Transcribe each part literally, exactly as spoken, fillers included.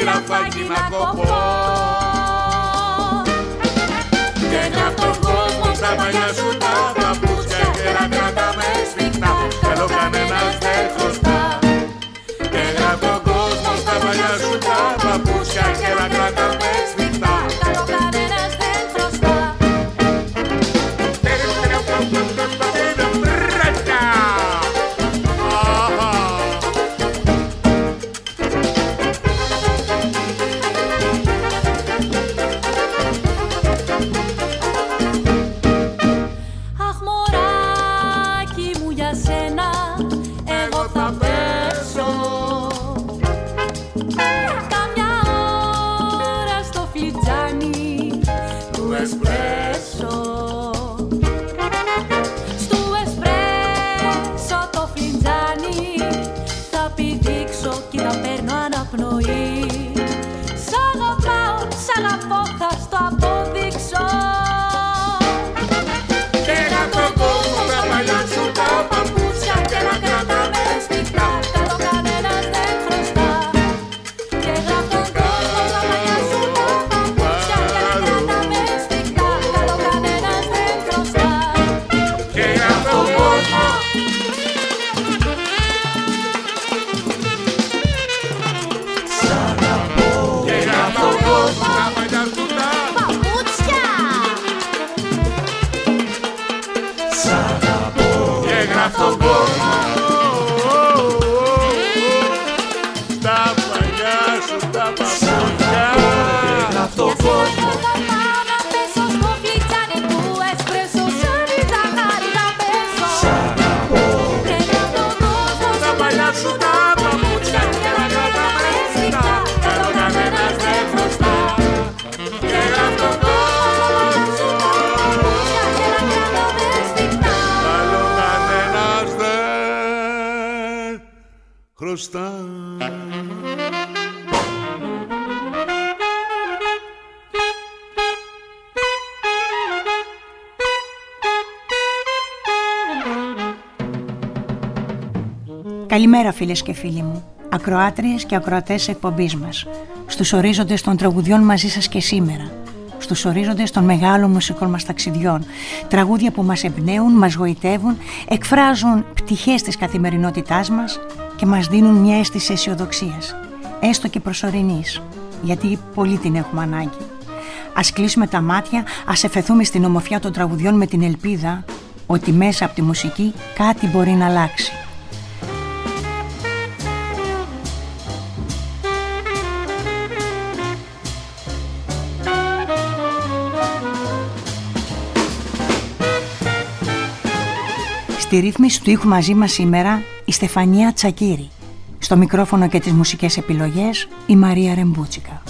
τυραφάκι να κοπώ. Και γράφω τον κόσμο στα μαλλιά σου τα παπούτσια και να κρατάμε σφιχτά, καλό κανένας δεν χρωστά. Και γράφω τον κόσμο στα μαλλιά σου τα παπούτσια και να κρατάμε σφιχτά, καλό κανένας δεν χρωστά. Καλημέρα φίλες και φίλοι μου, ακροάτριες και ακροατές εκπομπής μας, στους ορίζοντες των τραγουδιών μαζί σας και σήμερα, στους ορίζοντες των μεγάλων μουσικών μας ταξιδιών, τραγούδια που μας εμπνέουν, μας γοητεύουν, εκφράζουν πτυχές της καθημερινότητάς μας και μας δίνουν μια αίσθηση αισιοδοξίας, έστω και προσωρινής, γιατί πολύ την έχουμε ανάγκη. Ας κλείσουμε τα μάτια, ας εφεθούμε στην ομορφιά των τραγουδιών με την ελπίδα ότι μέσα από τη μουσική κάτι μπορεί να αλλάξει. Στη ρύθμιση του ήχου μαζί μας σήμερα η Στεφανία Τσακίρη. Στο μικρόφωνο και τις μουσικές επιλογές η Μαρία Ρεμπούτσικα.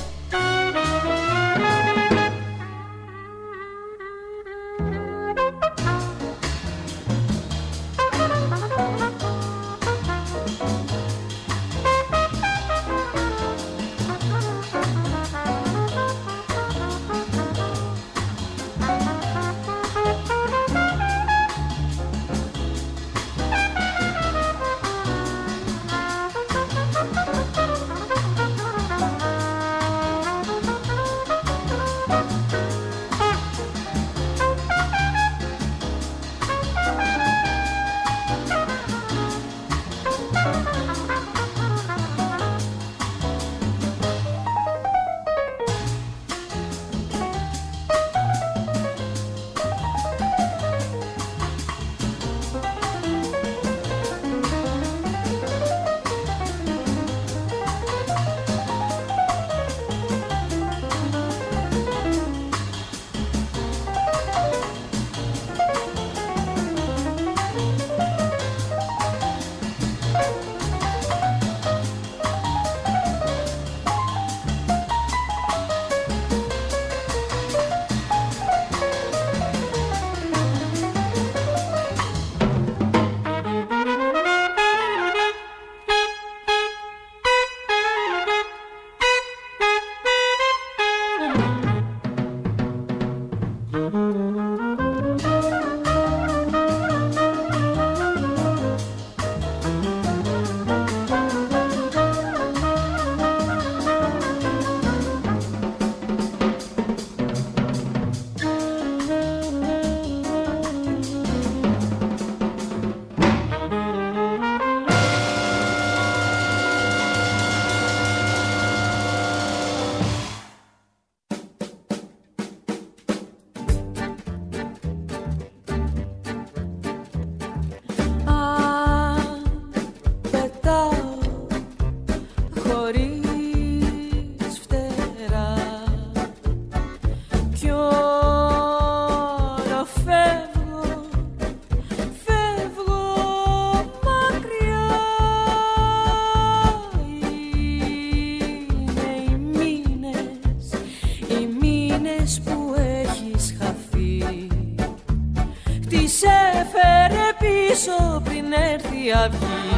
οι μήνες που έχεις χαθεί. Τις έφερε πίσω πριν έρθει η αυγή.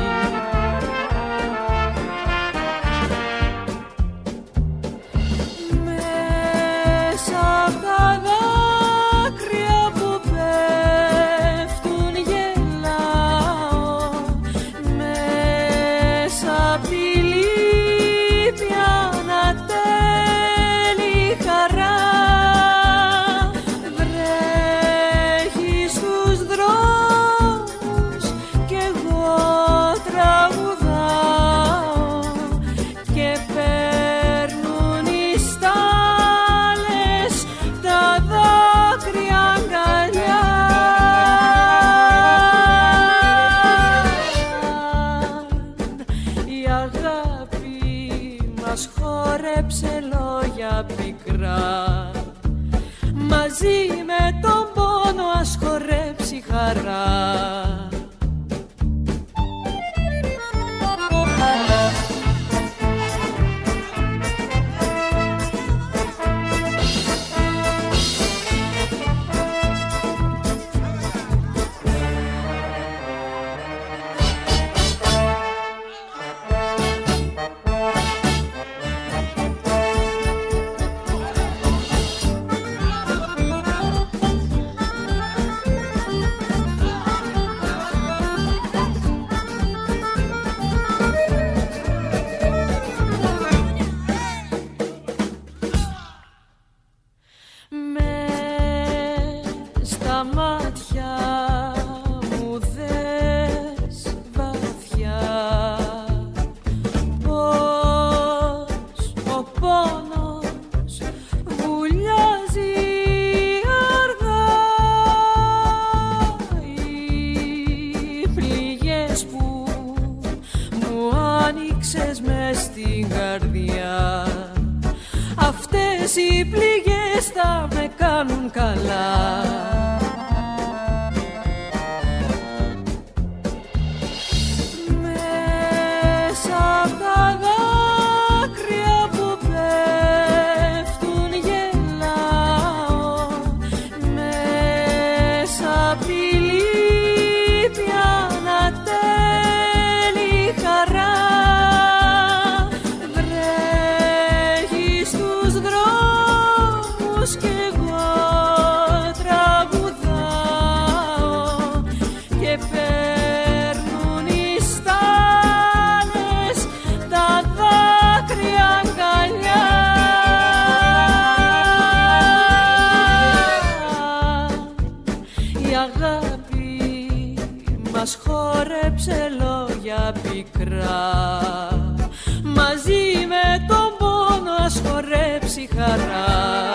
Μέσα απ' τα δάκρυα που πέφτουν γελάω, μέσα απ' τη λύπη ανατέλει χαρά. Βρέχει στους δρόμους κι εγώ τραγουδάω και παίρνουν οι στάλες τα δάκρυα αγκαλιά. Η αγάπη μας χόρεψε λόγια πικρά, μαζί με τον πόνο ας χορέψει χαρά. Οι πληγές θα με κάνουν καλά. Μέσα απ' τα δάκρυα που πέφτουν γελάω, μέσα απ' τη λύπη ανατέλει χαρά. Κι εγώ τραγουδάω και παίρνουν οι στάλες τα δάκρυα αγκαλιά. Η αγάπη μας χόρεψε λόγια πικρά, μαζί με τον πόνο ας χορέψει χαρά.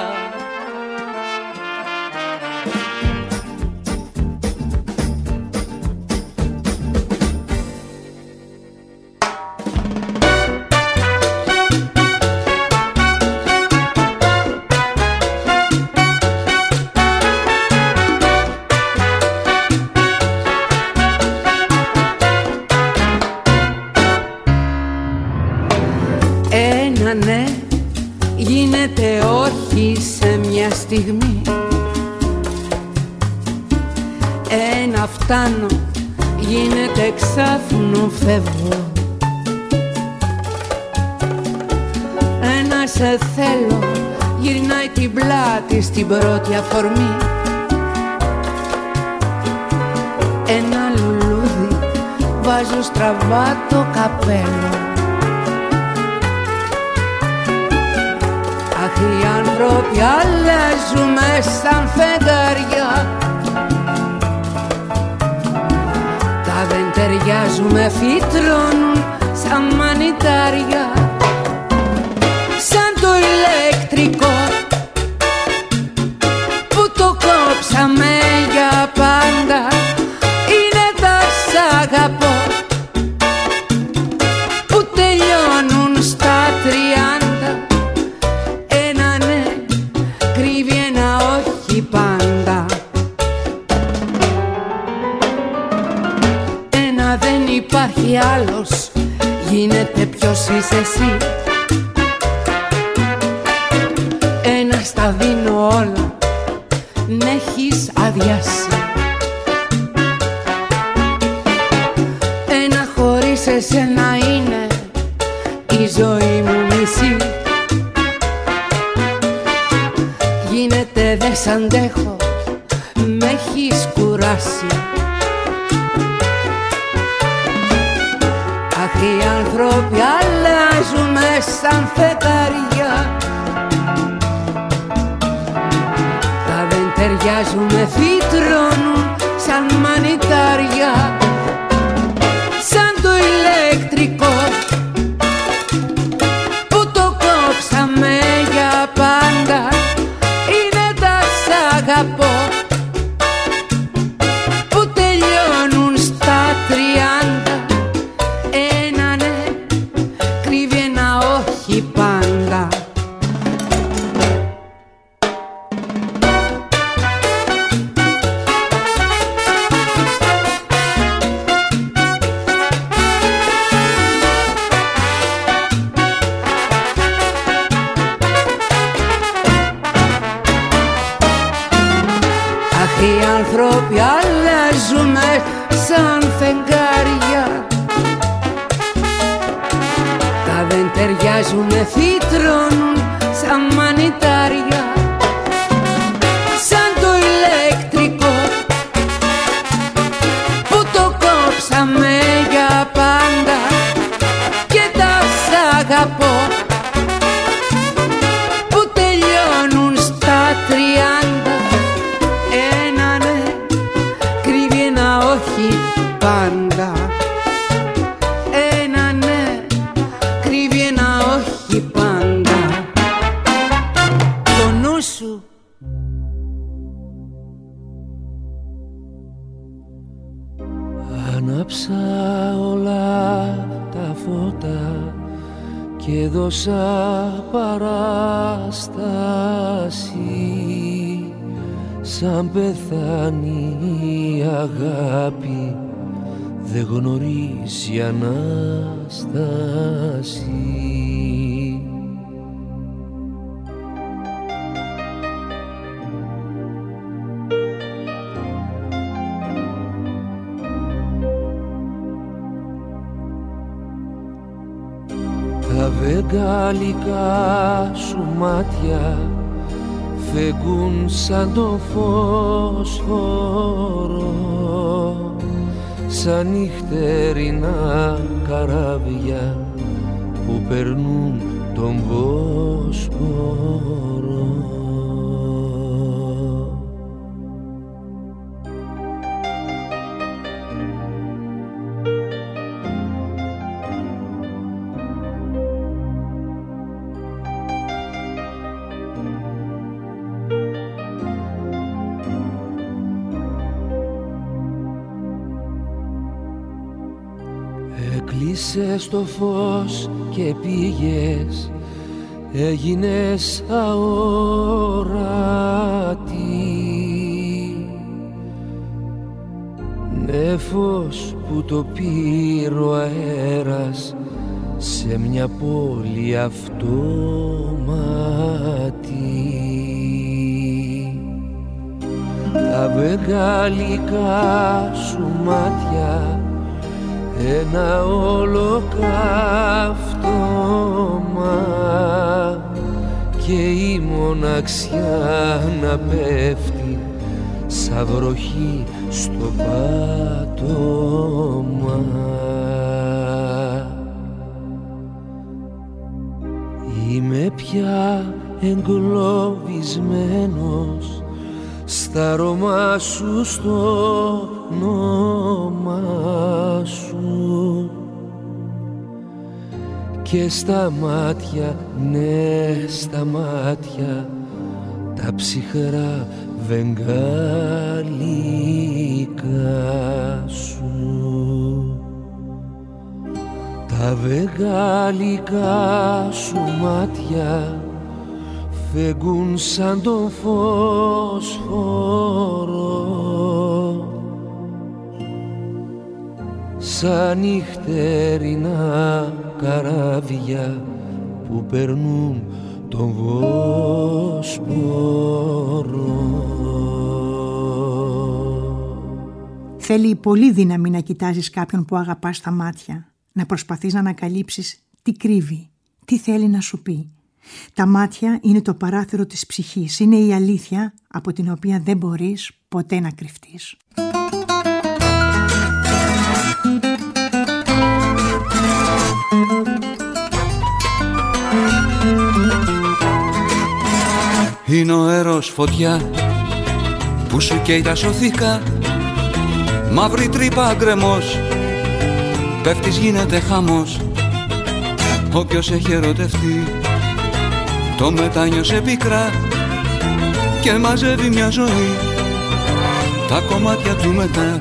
Ένα ναι γίνεται όχι σε μια στιγμή. Ένα φτάνω γίνεται ξάφνου φεύγω. Ένα σε θέλω γυρνάει την πλάτη στην πρώτη αφορμή. Ένα λουλούδι βάζω στραβά το καπέλο. Αχ, οι άνθρωποι αλλάζουμε σαν φεγγαριά. Τα δεν ταιριάζουμε φυτρώνουν σαν μανιτάρια. Σαν το ηλεκτρικό που το κόψαμε για πάντα. Είναι τα σ' αγαπώ που τελειώνουν στα τριάντα. Ένα ναι κρύβει ένα όχι πάντα. Ένα δεν υπάρχει άλλος, γίνεται ποιος είσαι εσύ. Ένα στα δίνω όλα, μ' έχεις αδειάσει. Ένα χωρίς εσένα είναι η ζωή μου μισή. Γίνεται δε σ' αντέχω, μ' έχεις κουράσει. Αχ, οι άνθρωποι αλλάζουμε σαν φεγγάρια, τα δεν ταιριάζουμε, φυτρώνουν σαν μανιτάρια. Σαν το ηλεκτρικό που το κόψαμε για πάντα, είναι τα σ' αγαπώ που τελειώνουν στα τριάντα. Ένα ναι κρύβει ένα όχι πάντα. Οι άνθρωποι αλλάζουμε σαν φεγγάρια, τα δεν ταιριάζουμε, φυτρώνουν σαν μανιτάρια. Σαν το ηλεκτρικό που το κόψαμε για πάντα, και τα σ' αγαπώ που τελειώνουν στα τριάντα. Όχι πάντα. Ένα ναι κρύβει ένα όχι πάντα. Το νου σου. Άναψα όλα τα φώτα και δώσα παράσταση, σαν πεθάνει η αγάπη, δεν γνωρίζει Ανάσταση. Τα βεγγαλικά σου μάτια φεγγούν σαν το φωσφόρο, σαν νυχτερινά καράβια που περνούν τον Βόσπορο. Έκλεισες το φως και πήγες, έγινες αόρατη. Νέφος που το πήρε ο αέρας σε μια πόλη αυτόματη. Τα βεγγαλικά σου μάτια ένα ολοκαύτωμα και η μοναξιά να πέφτει σαν βροχή στο πάτωμα. Είμαι πια εγκλωβισμένος στα αρώμα σου, στο όνομα σου και στα μάτια, ναι στα μάτια τα ψυχρά βεγγαλικά σου. Τα βεγγαλικά σου μάτια φεγγούν σαν τον φωσφόρο, σαν νυχτερινά καράβια που περνούν τον Βόσπορο. Θέλει πολύ δύναμη να κοιτάζεις κάποιον που αγαπάς στα μάτια, να προσπαθείς να ανακαλύψεις τι κρύβει, τι θέλει να σου πει. Τα μάτια είναι το παράθυρο της ψυχής, είναι η αλήθεια από την οποία δεν μπορείς ποτέ να κρυφτείς. Είναι ο αέρος φωτιά που σου καίει τα σωθήκα, μαύρη τρύπα γκρεμός, πέφτεις γίνεται χαμός. Όποιος έχει ερωτευτεί το μετάνιωσε πικρά και μαζεύει μια ζωή τα κομμάτια του μετά.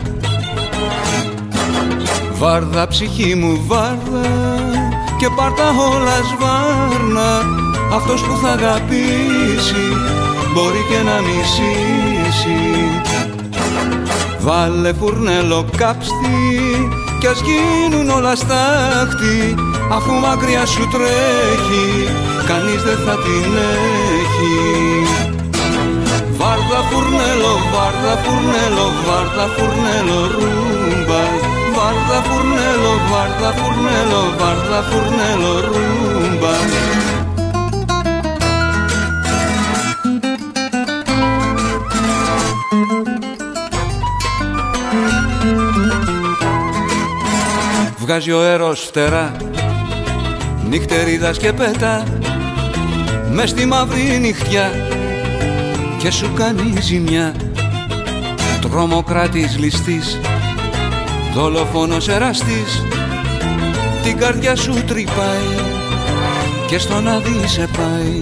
Βάρδα ψυχή μου βάρδα και πάρ' τα όλα σβάρνα, αυτός που θα αγαπήσει μπορεί και να μισήσει. Βάλε φουρνέλο κάψτη κι ας γίνουν όλα στάχτη, αφού μακριά σου τρέχει κανείς δεν θα την έχει. Βάρδα φουρνέλο, βάρδα φουρνέλο, βάρδα φουρνέλο ρούμπα. Βάρδα φουρνέλο, βάρδα φουρνέλο, βάρδα φουρνέλο ρούμπα. Βγάζει ο αέρος φτερά, νυχτερίδας και πέτα μες στη μαύρη νυχτιά και σου κάνει ζημιά. Τρομοκράτης ληστής, δολοφόνος εραστής, την καρδιά σου τρυπάει και στον άδει σε πάει.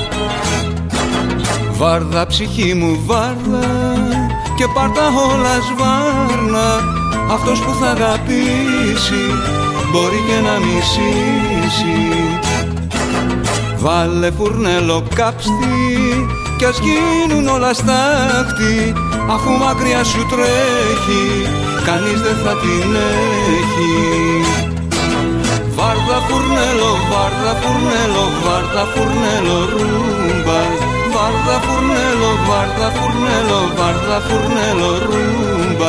Βάρδα ψυχή μου βάρδα και πάρ' τα όλα σβάρνα, αυτός που θα αγαπήσει μπορεί και να μισήσει. Βάλε φουρνέλο κάψτη κι ας γίνουν όλα στάχτη, αφού μακριά σου τρέχει κανείς δεν θα την έχει. Βάρδα φουρνέλο, βάρδα φουρνέλο, βάρδα φουρνέλο ρούμπα. Βάρδα φουρνέλο, βάρδα φουρνέλο, βάρδα φουρνέλο ρούμπα.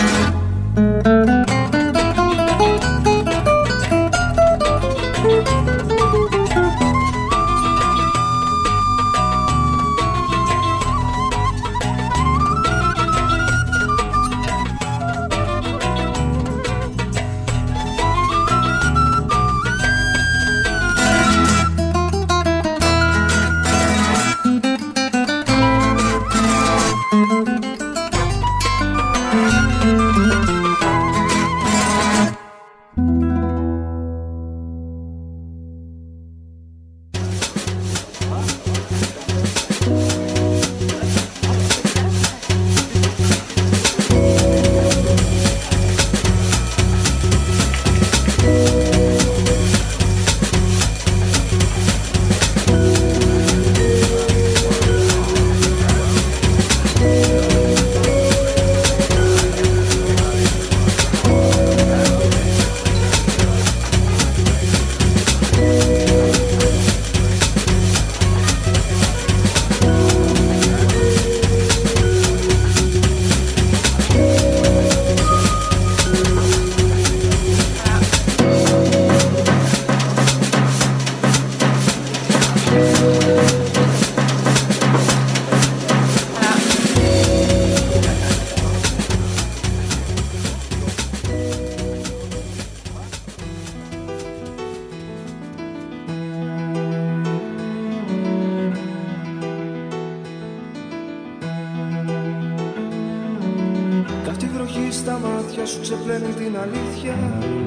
στα μάτια σου ξεπλένει την αλήθεια.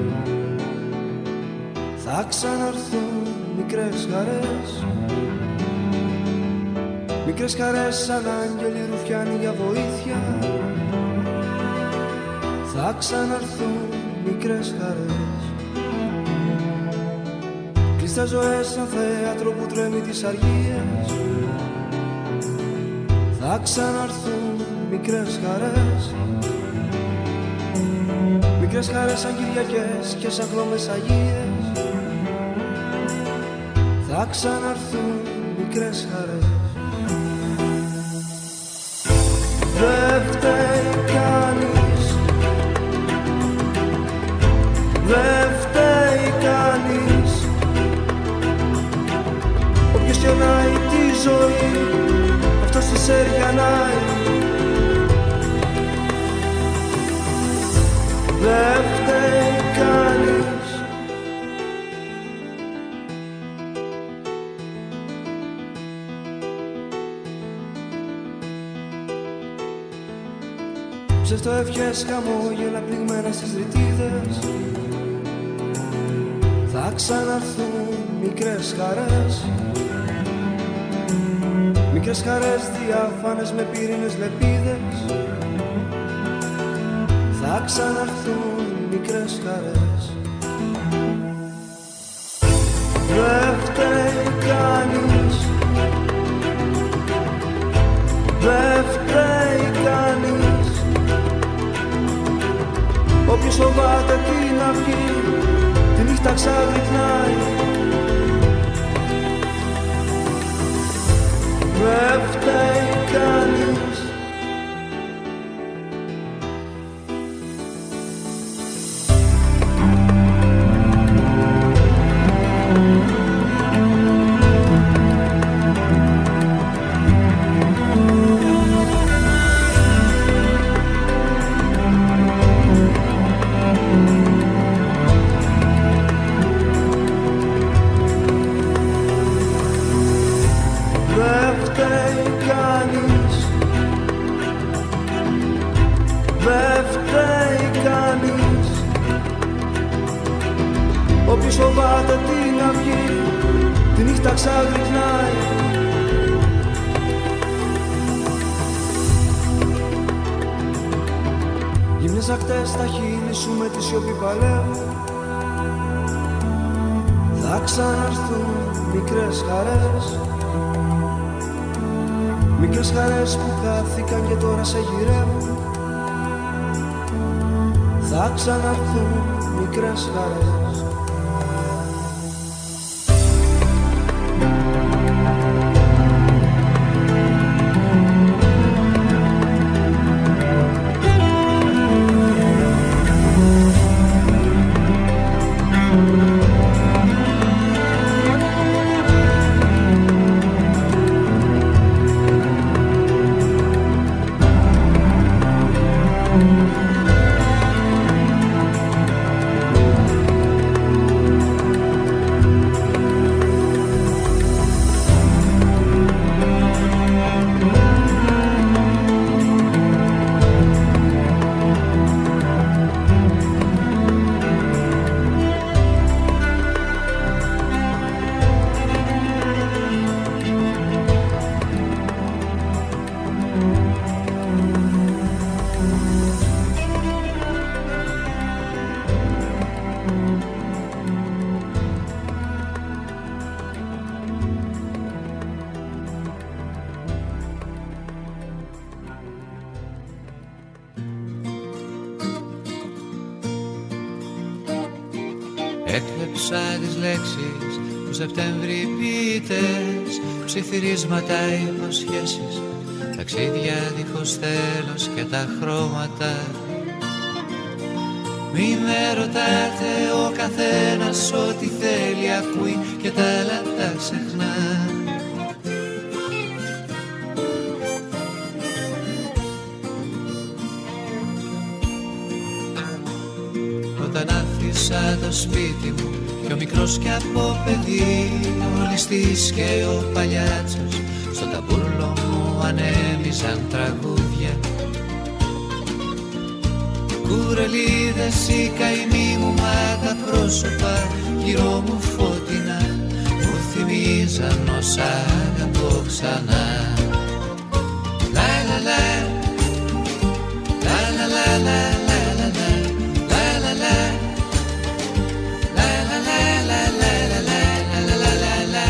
Θα ξαναρθούν μικρές χαρές, μικρές χαρές σαν άγγελοι ρουφιάνοι για βοήθεια. Θα ξαναρθούν μικρές χαρές, κλειστές ζωές σαν θέατρο που τρέμει τις αργίες. Θα ξαναρθούν μικρές χαρές, μικρές χαρές σαν Κυριακές και σαν κλόμες Αγίες. Θα ξαναρθούν μικρές χαρές. Δεν φταίει κανείς, δεν φταίει κανείς. Όποιος κερνάει τη ζωή, αυτός τη σεργανάει. Δεν φταίει κανείς. Ψευτοευχές, χαμόγελα πληγμένα στις ρητίδες. Θα ξαναρθούν μικρές χαρές, μικρές χαρές διάφανες με πύρινες λεπίδες. Θα ξαναρθούν μικρές χαρές. Δεν φταίει κανείς, δεν φταίει κανείς. Όποιος φοβάται την αυγή, τη νύχτα ξαγρυπνάει. Δεν φταίει κανείς. Όποιος φοβάται την αυγή, τη νύχτα ξαγρυπνάει. Γυμνές ακτές στα χείλη σου με τη σιωπή παλεύουν. Θα ξαναρθούν μικρές χαρές, μικρές χαρές που χάθηκαν και τώρα σε γυρεύουν. Θα ξαναρθούν μικρές χαρές. Έκλεψα τις λέξεις του Σεπτέμβρη ποιητές, ψιθυρίσματα, υποσχέσεις, ταξίδια δίχως τέλος και τα χρώματα. Μη με ρωτάτε, ο καθένας ό,τι θέλει ακούει και τα άλλα τα ξεχνά. Όταν άφησα το σπίτι μου πιο μικρός κι από παιδί, ο ληστής και ο παλιάτσος στο ταμπούρλο μου ανέμιζαν τραγούδια. Κουρελίδες οι καημοί μου μα τα πρόσωπα γύρω μου φωτεινά μου θυμίζαν όσα αγαπώ ξανά. Λα λα λα, λα λα λα λα λα λα λα, λα λα λα, λα λα λα λα λα λα λα λα λα.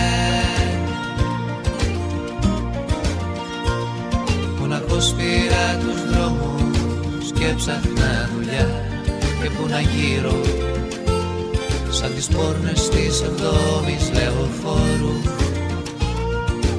Μοναχός πήρα τους δρόμους και ψάχνα δουλειά και που να γύρω σαν τις πόρνες της εβδόμης λεωφόρου.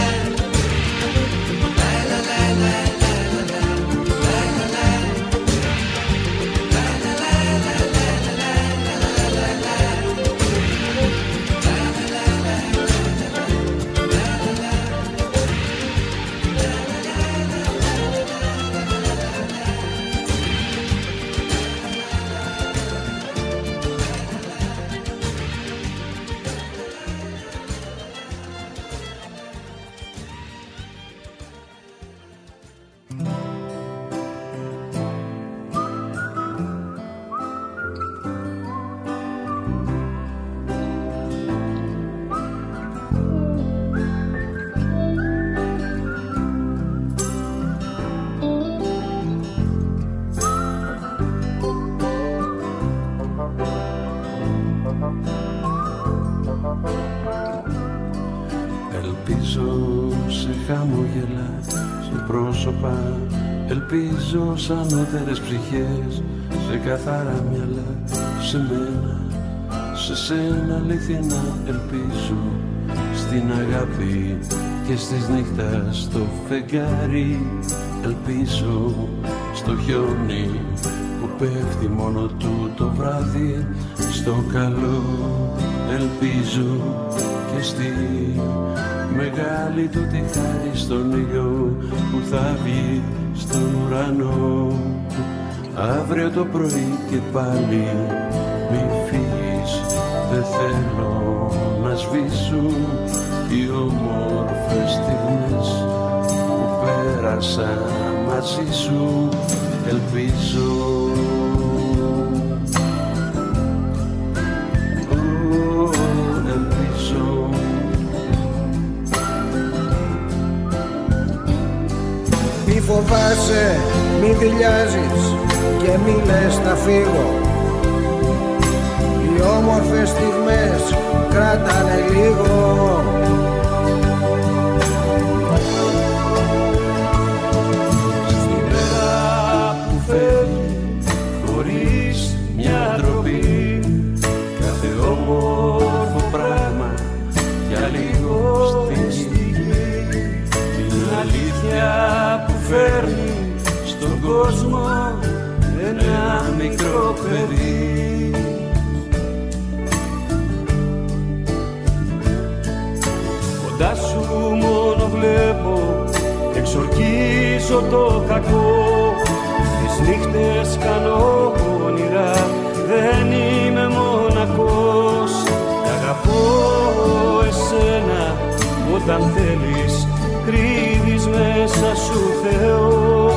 Ελπίζω σαν ανώτερες ψυχές, σε καθαρά μυαλά, σε μένα, σε σένα αληθινά ελπίζω. Στην αγάπη και στις νύχτας στο φεγγάρι ελπίζω. Στο χιόνι που πέφτει μόνο του το βράδυ, στο καλό ελπίζω. Και στη μεγάλη του τη χάρη στον ήλιο που θα βγει στον ουρανό. Αύριο το πρωί και πάλι μη φύγεις, δεν θέλω να σβήσουν οι όμορφες στιγμές που πέρασα μαζί σου. Ελπίζω Μη φοβάσαι, μη δειλιάζεις και μη λες να φύγω. Οι όμορφες στιγμές κράτανε λίγο. Στη μέρα που φεύγει χωρίς μια ντροπή, κάθε όμορφο πράγμα για λίγο στιγμή, την αλήθεια που φέρνει στον κόσμο ένα μικρό παιδί. Κοντά σου μόνο βλέπω, εξορκίζω το κακό. Τις νύχτες κάνω όνειρα, δεν είμαι μοναχός. αγαπώ εσένα, όταν θέλεις κρύβεις μέσα σου Θεό.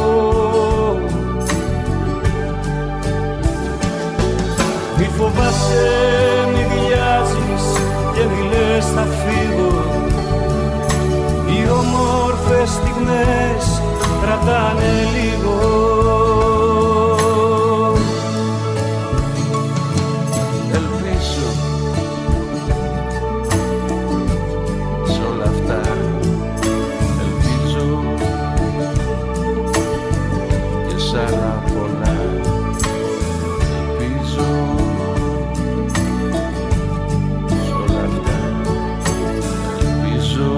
Μη φοβάσαι, μη δηλιάζεις και μη λες θα φύγω. Οι όμορφες στιγμές κρατάνε λίγο. Ελπίζω σ' όλα αυτά, ελπίζω και σ' άλλα πολλά. Ελπίζω σ' όλα αυτά, ελπίζω.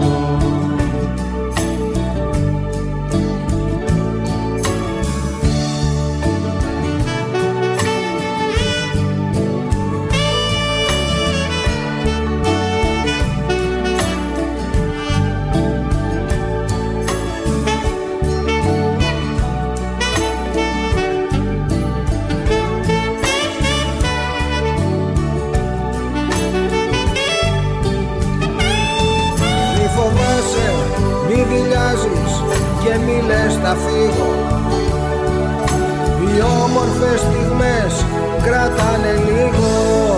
Και μη λες θα φύγω. Οι όμορφες στιγμές κρατάνε λίγο.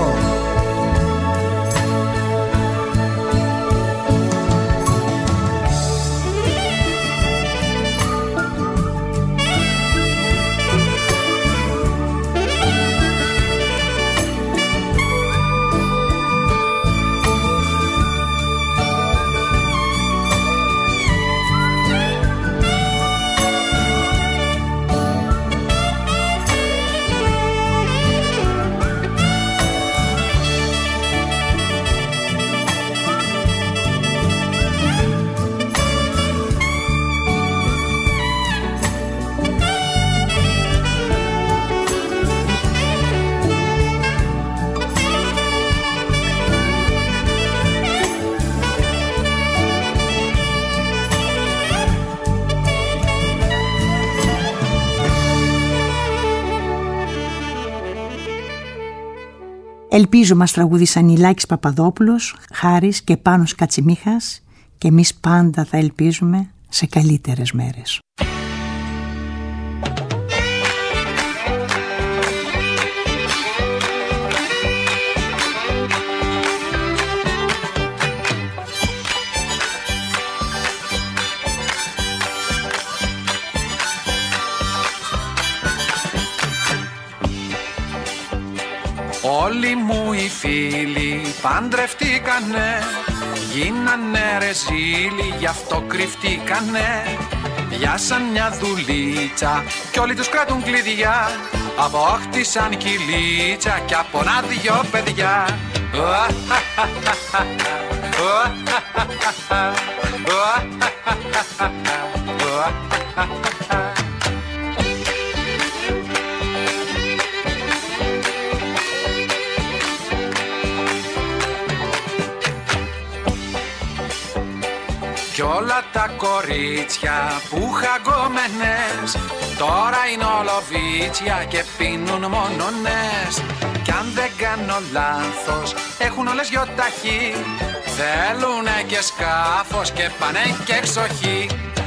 Ελπίζω μας τραγούδισαν η Λάκης Παπαδόπουλος, Χάρης και Πάνος Κατσιμίχας και εμείς πάντα θα ελπίζουμε σε καλύτερες μέρες. Όλοι μου οι φίλοι παντρευτήκανε, γίνανε ρεζίλοι, γι' αυτό κρυφτήκανε. Πιάσαν μια δουλίτσα κι όλοι τους κρατούν κλειδιά, απόκτησαν κυλίτσα κι από ένα δυο παιδιά. Κι όλα τα κορίτσια που χαγκόμενες τώρα είναι ολοβίτσια και πίνουν μόνονες. Κι αν δεν κάνω λάθος έχουν όλες γιοταχή, θέλουνε και σκάφος και πάνε και εξοχή.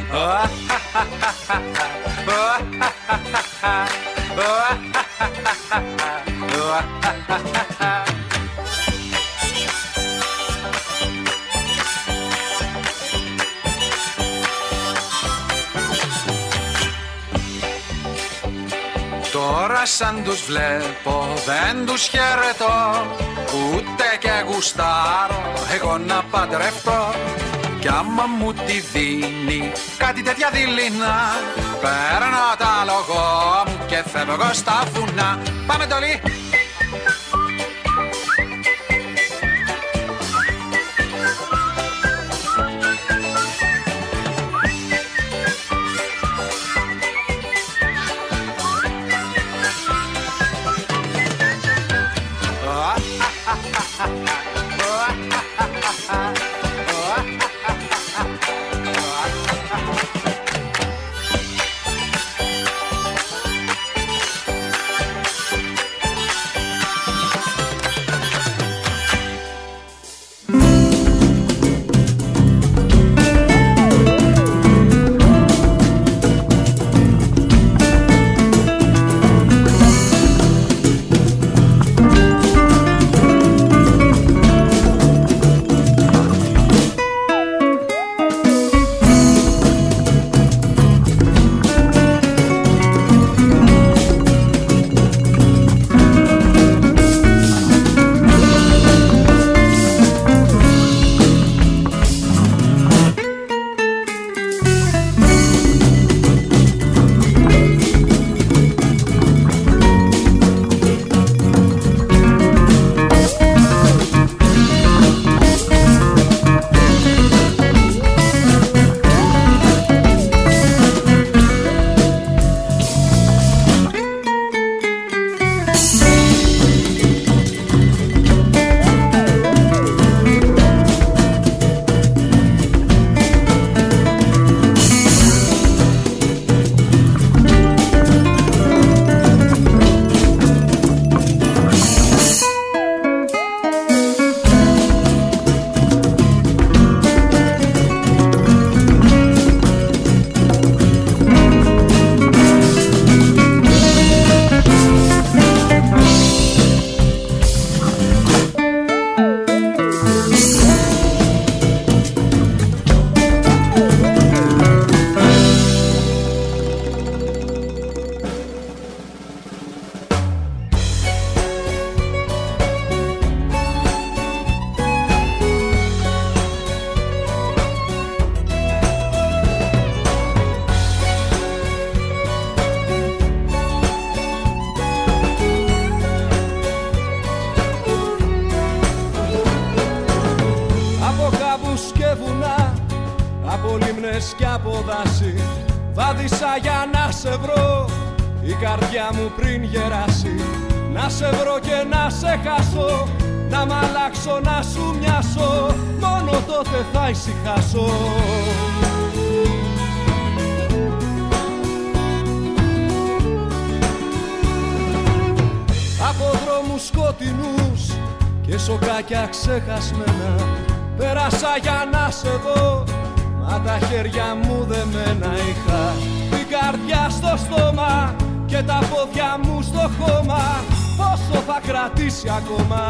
Τώρα σαν τους βλέπω δεν τους χαιρετώ, ούτε και γουστάρω εγώ να παντρευτώ. Κι άμα μου τη δίνει κάτι τέτοια δειλινά, παίρνω τα λογό μου και φεύγω στα βουνά. Πάμε Ντολή! δρόμους και βουνά, από λίμνες και από δάση, βάδισα για να σε βρω, η καρδιά μου πριν γεράσει. Να σε βρω και να σε χάσω, να μ' αλλάξω, να σου μοιάσω, μόνο τότε θα ησυχάσω. Από δρόμους σκοτεινούς και σοκάκια ξεχασμένα, πέρασα για να σε δω, μα τα χέρια μου δεμένα. Είχα την καρδιά στο στόμα και τα πόδια μου στο χώμα, πόσο θα κρατήσει ακόμα.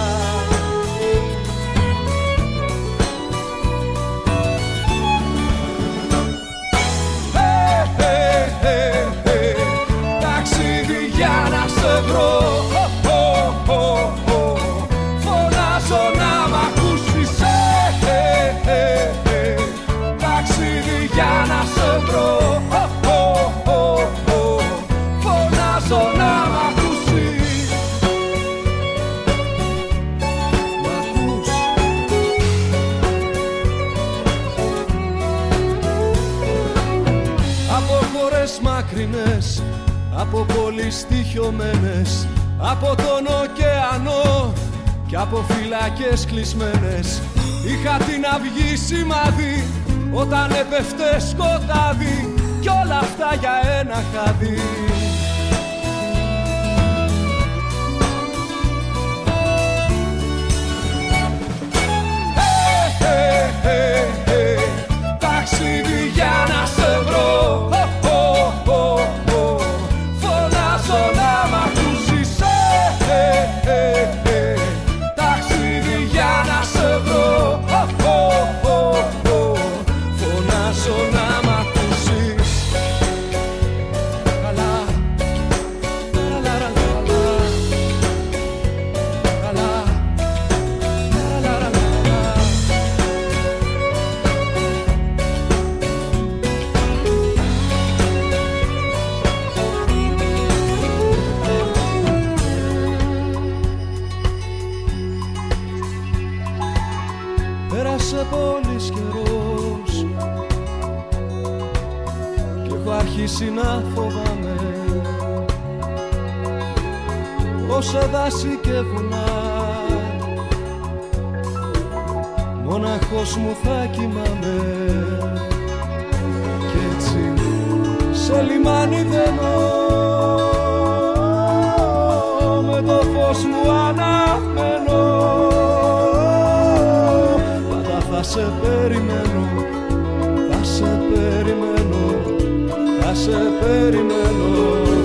Hey, hey, hey, hey. Ταξίδι για να σε βρω, oh, oh, oh, oh. Φωνάζω να μ' ακούσεις. Hey, hey, hey, hey. Ταξίδι για να σε βρω, oh, oh, oh, oh. Φωνάζω να μ' ακούσεις. Μ' ακούς? Από χώρες μακρινές, από πόλεις στοιχειωμένες, από τον ωκεανό και από φυλακές κλεισμένες, είχα την αυγή σημάδι όταν έπεφτε σκοτάδι, κι όλα αυτά για ένα χάδι. Hey, hey, hey, hey. Ταξίδι για να σε βρω, oh, oh, oh, oh. Φωνάζω να μ' ακούσεις. Hey, hey, hey. Ταξίδι για να σε βρω, oh, oh, oh, oh. Φωνάζω να μ' ακούσεις. Καλά, καλά, καλά, καλά, καλά, καλά. Πέρασε πολύς καιρός κι έχω αρχίσει να φοβάμαι όσα δάση και βουνά, μοναχός μου θα κοιμάμαι κι έτσι σε λιμάνι δένω με το φως μου αναμένω. Θα σε περιμένω, θα σε περιμένω, θα σε περιμένω.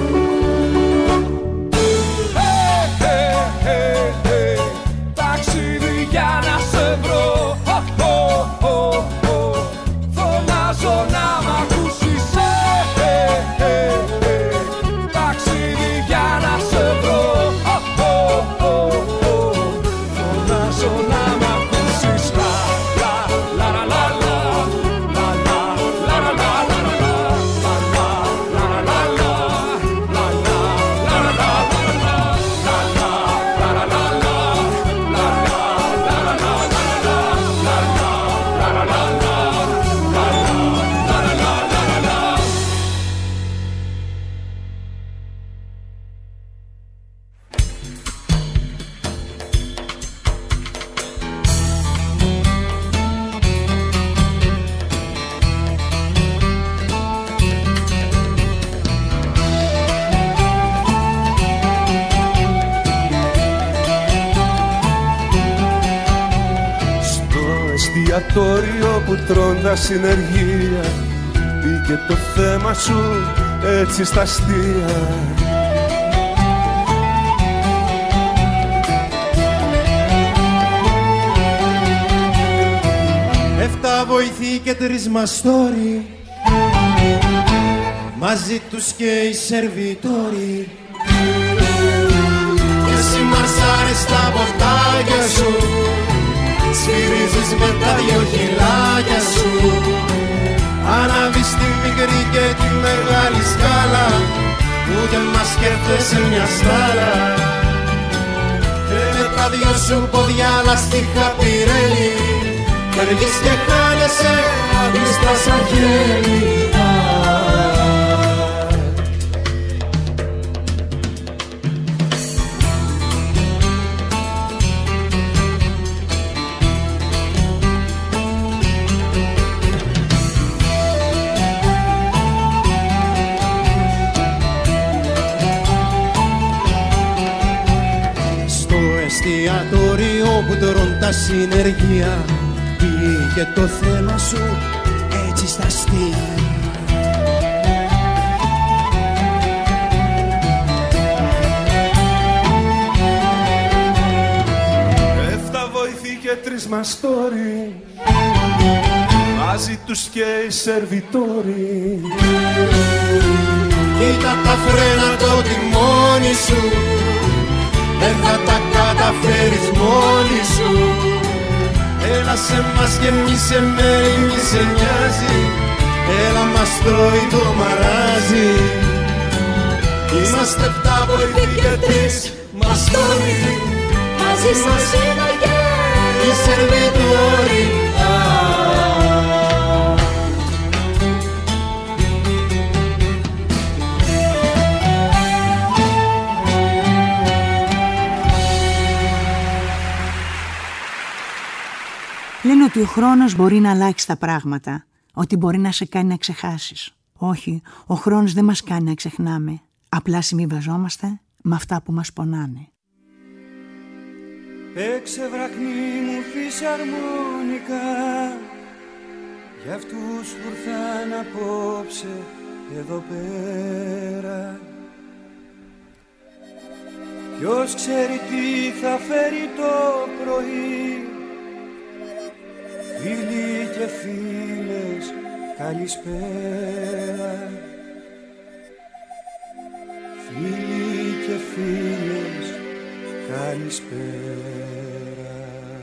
Hey, hey, hey, hey. Ταξίδι για να σε βρω, oh, oh, oh, oh. Φωνάζω να μ' ακούσεις. Hey, hey, hey. Ταξίδι για να σε βρω, oh, oh, oh, oh. Φωνάζω να μ' ακούσεις. εστιατόριο που τρώντα συνεργεία, μπήκε το θέμα σου έτσι στα αστεία. Εφτά βοηθοί και τρεις μαστόροι, μαζί τους και οι σερβιτόροι, και εσύ μαρσάρεις στα πορτάκια σου, σφυρίζεις με τα δυο χυλάκια σου. Ανάβεις τη μικρή και τη μεγάλη σκάλα, ούτε μας σκέφτεσαι μια στάλα. Και με τα δυο σου ποδιά λαστιχα πυρέλι, φεύγεις και χάνεσαι απίστας σαν χέρι. Εστιατόριο που τρών τα συνεργεία πήγε το θέμα σου έτσι στα αστεία. Έφτα βοηθή και τρεις μαστόροι μαζί τους και οι σερβιτόροι. Κοίτα τα φρένα το τιμόνι σου, δεν θα τα καταφέρεις μόνη σου. Έλα σε μας και μη σε μέρη, μη σε νοιάζει. Έλα μας τρώει το μαράζι. Είμαστε επτά βοηθοί και τρεις μαστόροι, μαζί σας είναι και οι σερβιτόροι. Λένε ότι ο χρόνος μπορεί να αλλάξει τα πράγματα, ότι μπορεί να σε κάνει να ξεχάσεις. Όχι, ο χρόνος δεν μας κάνει να ξεχνάμε. Απλά συμβιβαζόμαστε με αυτά που μας πονάνε. Παίξε βραχνή μου φυσαρμόνικα για αυτούς που ήρθαν απόψε εδώ πέρα. Ποιος ξέρει τι θα φέρει το πρωί. Φίλοι και φίλες, καλησπέρα. Φίλοι και φίλες, καλησπέρα.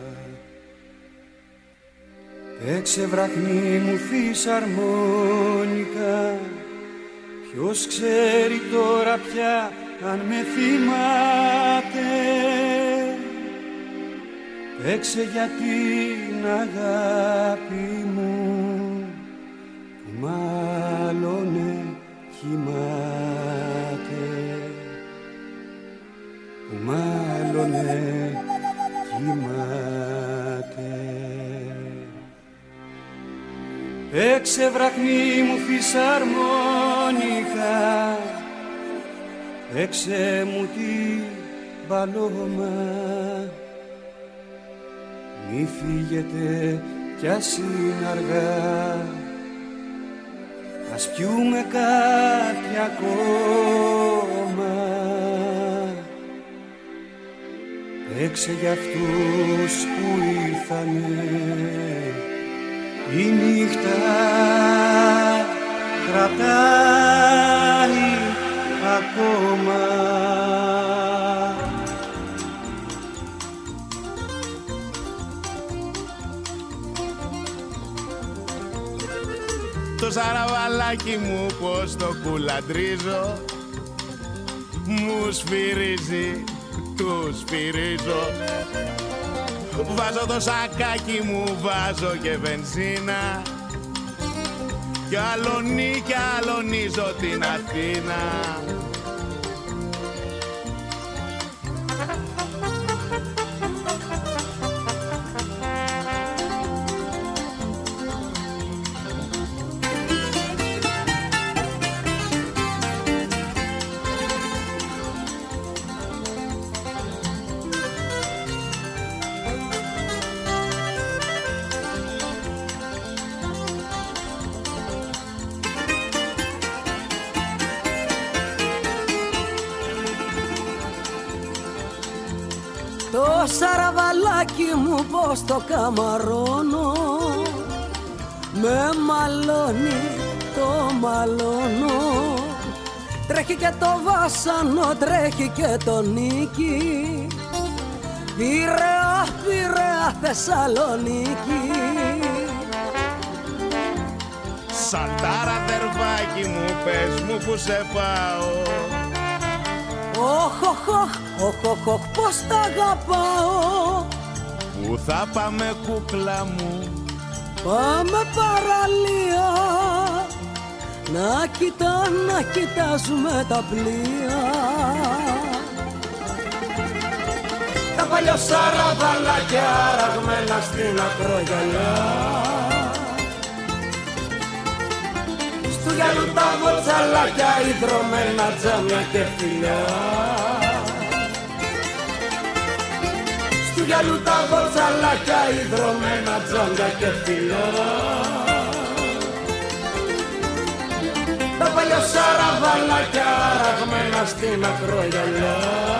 Παίξε βραχνή μου φυσαρμόνικα, ποιος ξέρει τώρα πια αν με θυμάται. Παίξε για την αγάπη μου που μάλλον κοιμάται, που μάλλον κοιμάται. Παίξε βραχνή μου φυσαρμόνικα, παίξε μου την παλώμα. Μη φύγετε κι ας είναι αργά, ας πιούμε κάτι ακόμα. Παίξε για αυτούς που ήρθανε, η νύχτα κρατάει ακόμα. Το σαραβαλάκι μου πως το κουλαντρίζω, μου σφυρίζει, του σφυρίζω. Βάζω το σακάκι μου, βάζω και βενζίνα, κι αλωνί κι αλωνίζω την Αθήνα. Το σαραβαλάκι μου πως το καμαρώνω, με μαλώνει, το μαλώνω. Τρέχει και το βάσανο, τρέχει και το νίκη, Πειραιά, Πειραιά, Θεσσαλονίκη. Σαντάρα δερβάκι μου, πες μου που σε πάω. Οχ, οχ, οχ, οχ, οχ, οχ, πως τ' αγαπάω. Πού θα πάμε κούκλα μου, Πάμε παραλία, να κοιτά, να κοιτάζουμε τα πλοία. Τα παλιοσαραβαλάκια αραγμένα στην ακρογιαλιά. Στου γυαλού τα βοτσαλάκια, ιδρωμένα τζάμια και φιλιά. Στου γυαλού τα βοτσαλάκια, ιδρωμένα τζάμια και φιλιά. Τα παλιοσαραβαλάκια αραγμένα στην ακρογιαλιά.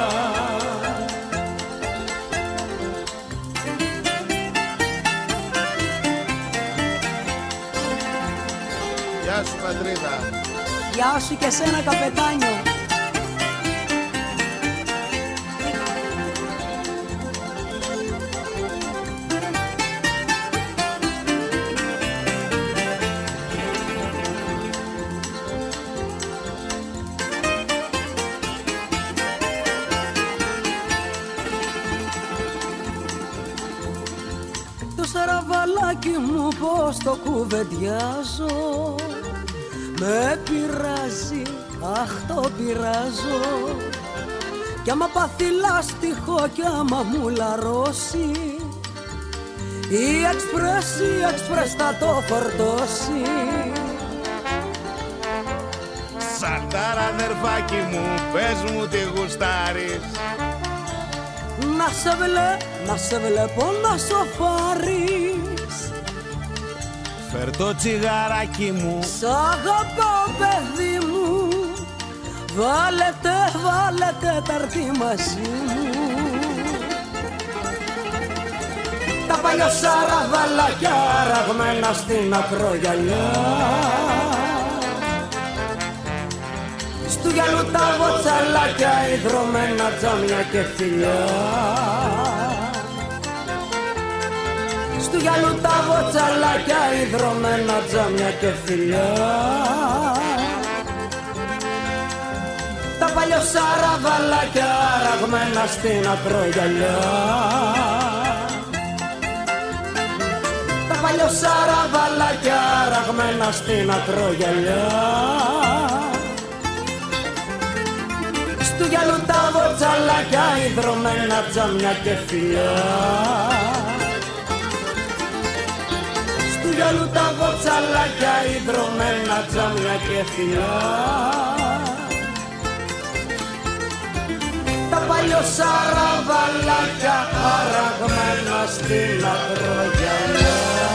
Γεια σου πατρίδα. Γεια σου και σένα καπετάνιο. Το σαραβαλάκι μου πως το κουβεντιάζω, με πειράζει, αχ το πειράζω. Κι άμα πάθει λάστιχο κι άμα μου λαρώσει, η εξπρές, η εξπρές θα το φορτώσει. Σαλτάρα αδερφάκι μου, πες μου τι γουστάρεις. Να σε βλέ, να σε βλέπω να σοφάρεις. Φέρ' το τσιγαράκι μου. Σ' αγαπώ παιδί μου, βάλετε, βάλετε ταρτί μαζί μου. Τα παλιοσαραβαλάκια αραγμένα στην ακρογιαλιά. Στου γυαλού τα βοτσαλάκια, ιδρωμένα τζάμια και φιλιά. Στου γυαλού τα βοτσαλάκια, ιδρωμένα τζάμια και φιλιά. Τα παλιοσαραβαλάκια αραγμένα στην ακρογιαλιά. Τα παλιοσαραβαλάκια αραγμένα στην ακρογιαλιά. Στου γυαλού τα βοτσαλάκια, ιδρωμένα τζάμια και φιλιά. Στου γυαλού τα βοτσαλάκια, ιδρωμένα τζάμια και φιλιά. Τα παλιοσαραβαλάκια αραγμένα στην ακρογιαλιά.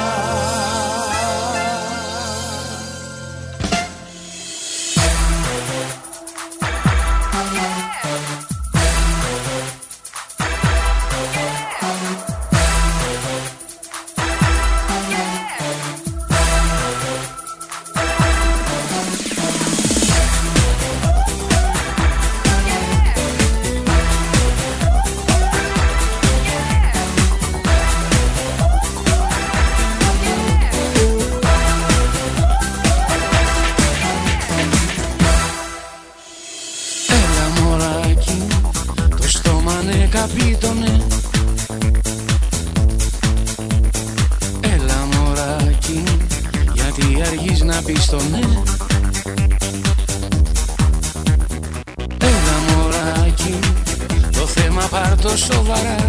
Καπίτονε, έλα μωράκι, γιατί αργείς να πεις το ναι. Έλα μωράκι, το θέμα πάρ' το σοβαρά.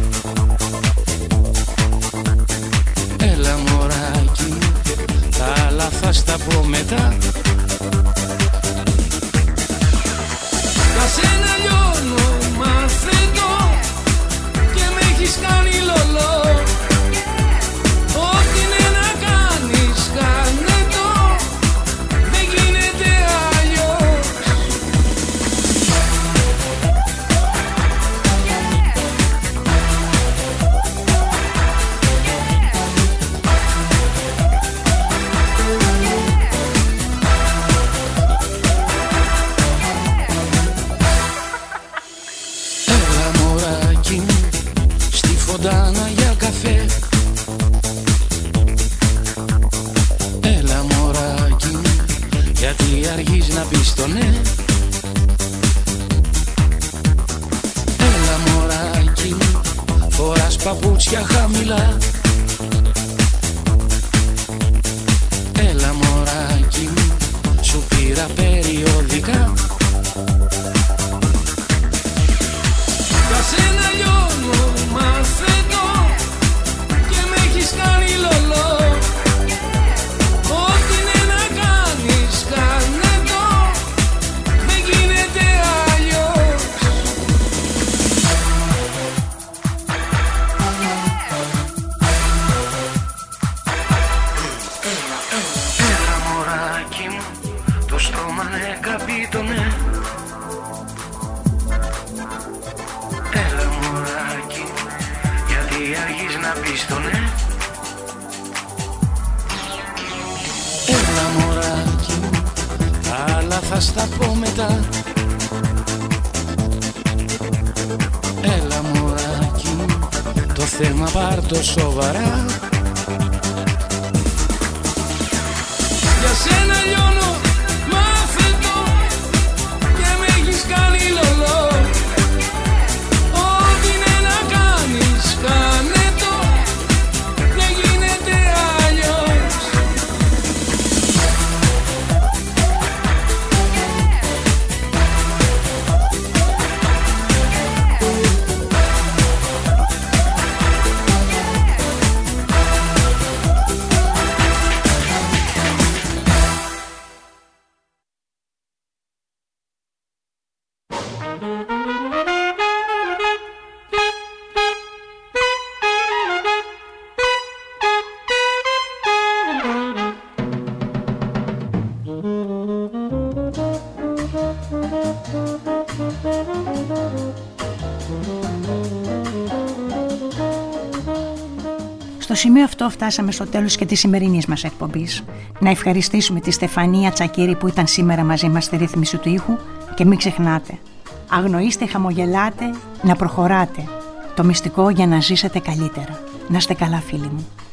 Έλα μωράκι, τα άλλα θα στα πω μετά. Για σένα λιώνω, μαθαίνω και με έχεις κάνει λολό. Ό,τι είναι να κάνεις, κάνε το, δεν γίνεται αλλιώς. Φοντάνα για καφέ. Έλα μωράκι, γιατί αργείς να πεις το ναι. Έλα μωράκι, φοράς παπούτσια χαμηλά. Άστονε. Έλα μωράκι μου, άλλα θα στα πω μετά. Έλα μωράκι μου, το θέμα πάρ' το σοβαρά. Για σένα λιώνω, μάθε το, και με έχεις κάνει λολό. Ό,τι είναι να κάνεις, κάνε το, δεν γίνεται αλλιώς. Στο σημείο αυτό φτάσαμε στο τέλος και της σημερινής μας εκπομπής. Να ευχαριστήσουμε τη Στεφανία Τσακίρη που ήταν σήμερα μαζί μας στη ρύθμιση του ήχου και μην ξεχνάτε, αγνοήστε, χαμογελάτε, να προχωράτε. Το μυστικό για να ζήσετε καλύτερα. Να είστε καλά φίλοι μου.